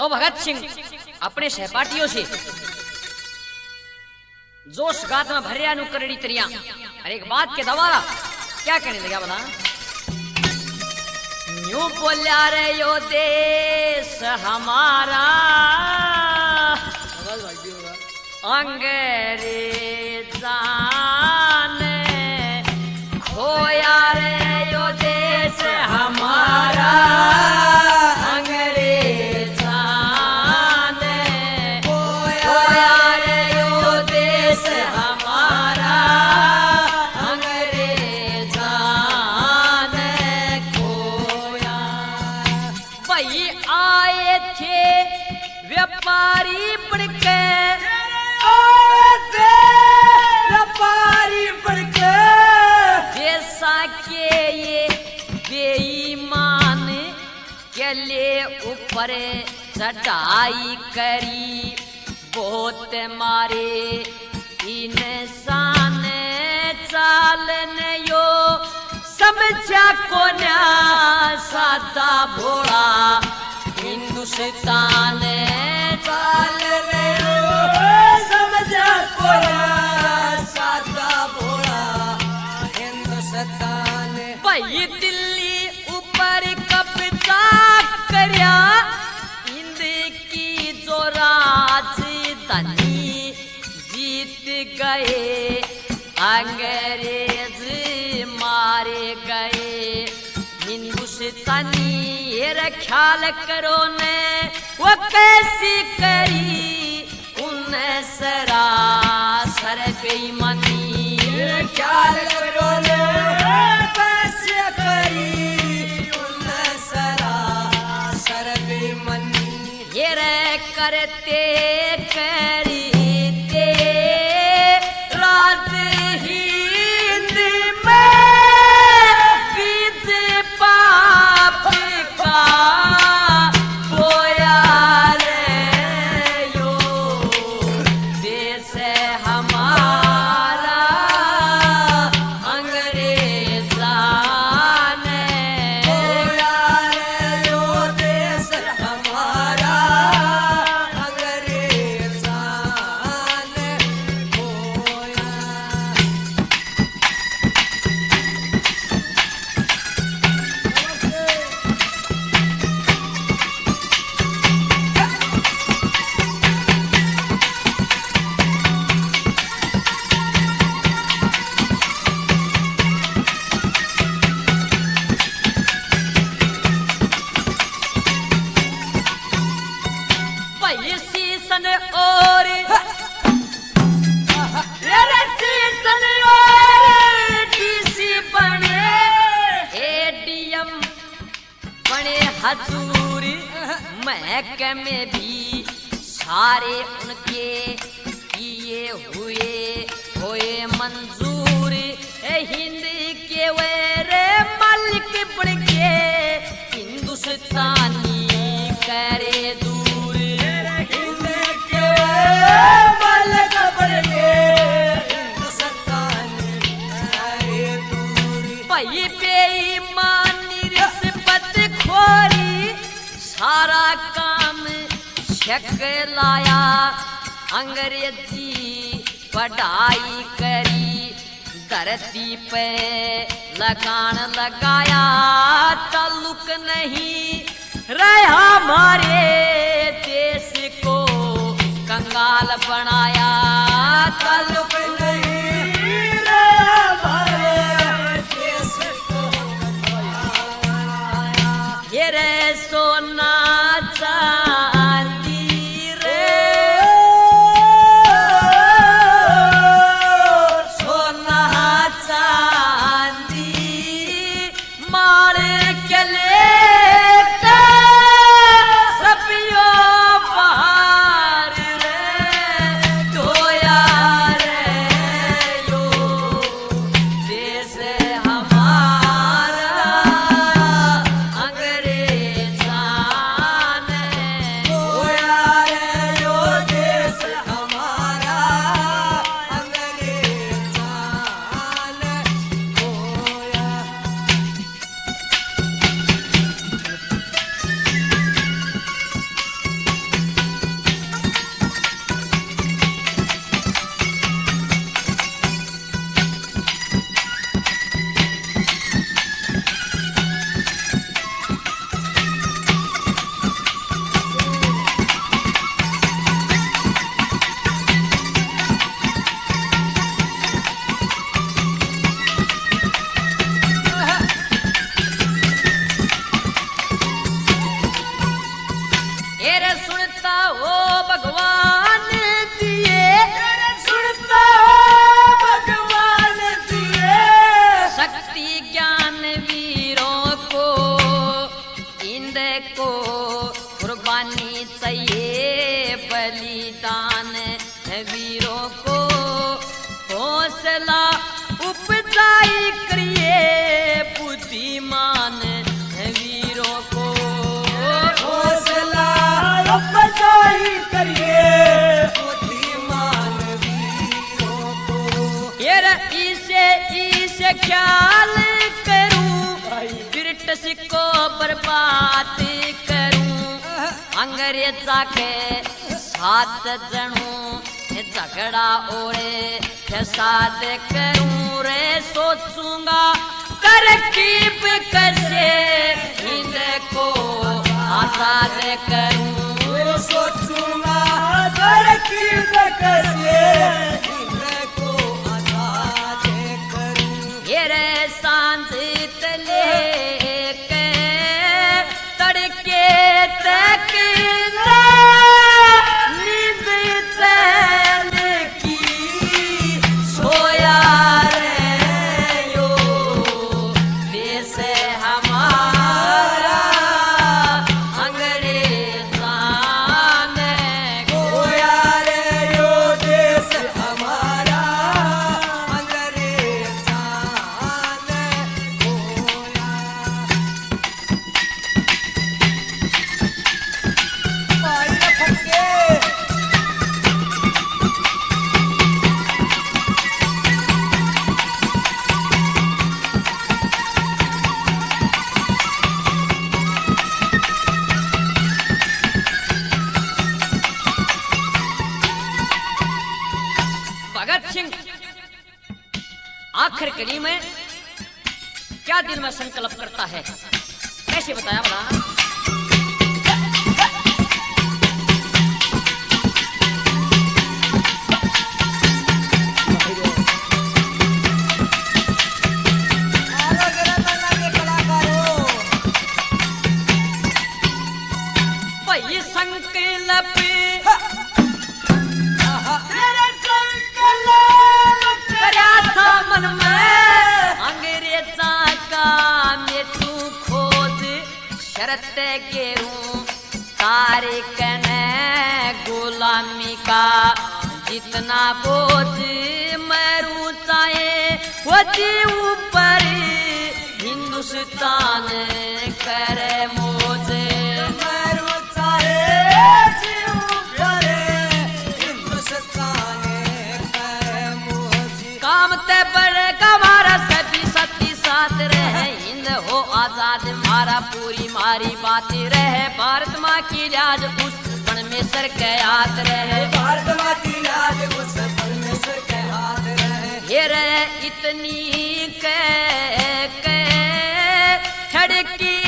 और भगत सिंह अपने सहपाठियों से जोश गात में भरिया नु करड़ी तरिया और एक बात के दवारा क्या कहने लगा बता। न्यू बोलिया रे यो देश हमारा अंग्रेजा ने खोया रे यो देश हमारा अंग्रेजा ने खोया रे यो देश हमारा अंग्रेजा ने खोया। वही आए थे व्यापारी बनके व्यापारी बनके जैसा के ये बेईमान के लिए ऊपर चढ़ाई करी बहुत मारे इंसान चालने यो समझा को न्या सादा भोला हिंदुस्तान चालने यो समझा को सादा भोला हिंदुस्तान। भाई दिल्ली ऊपर कब्जा करया हिंद की जो राजधानी जीत गए अंग्रेज मारे गए हिंदुस्तानी ये ख्याल करो ने वो कैसी करी उन सरासर बेईमानी ख्याल करो ने कैसे करी उन सरासर बेईमानी ये रे करते करते राज हिंद में बीज पाप का बोया रे यो देश हमारा अंग्रेजा ने बोया रे यो देश हमारा अंग्रेजा ने बोया। भाई सीसन और सीसन और डीसी बने एडीएम बने हजूर महकमे भी सारे उनके किए हुए मंजूर हिंद के वे मालिक बन के हिंदुस्तानी करे दूर हिंद के मालिक बन के हिंदुस्तानी करे दूर। भाई बेईमानी रिश्वत खोरी सारा काम छक लाया अंग्रेजी पढ़ाई करी धरती पे लगान लगाया ताल्लुक नहीं रहा हमारे देश को कंगाल बनाया ताल्लुक नहीं रहा हमारे देश को ये रे सोना चांदी रे सोना चांदी मार के लेता सब यो ये रे सुनता हो भगवान दिए, सुनता हो भगवान दिए, शक्ति ज्ञान वीरों को, इंद को कुर्बानी चाहिए, बलिदान वीरों को, हौसला उपजाई करिए, बुद्धिमान वीरों को, हौसला उपजाई करिए, बुद्धिमान वीरों को। ये इसे ख्याल करूं, ब्रिटिश को बर्बाद करूं, अंग्रेजा के साथ जणूं झगड़ा ओरे फसाद करूं रे, सोचूंगा तरकीब कैसे हिंद को आजाद करूं, सोचूंगा तरकीब कैसे हिंद को आजाद करूं। ये रे सांझ तले के तड़के तक नींद चैन की सोया रे यो, देश हमारा अंग्रेजा ने खोया रे यो, देश हमारा अंग्रेजा ने खोया। भाई रे फटके, भगत सिंह आखिर कड़ी में क्या दिल में संकल्प करता है, कैसे बताया बड़ा। भाई संकल्प करया था मन में, अंग्रेजा का मैं तू खोज, शरत गेरूं तारिक ने गुलामी का, जितना बोझ मरूं चाहे वो जी ऊपर, हिंदुस्तान करे मौज, मरू चाहे जीव भरे, हिंदुस्तान करे मौज। काम ते बड़े कमारा सभी सती साथ रहे, हिंद हो आजाद मारा पूरी मारी बात रहे, भारत माँ की लाज उस परमेश्वर के याद रहे, भारत माँ की लाज उस परमेश्वर के हाथ रहे। ये रे इतनी के छड़की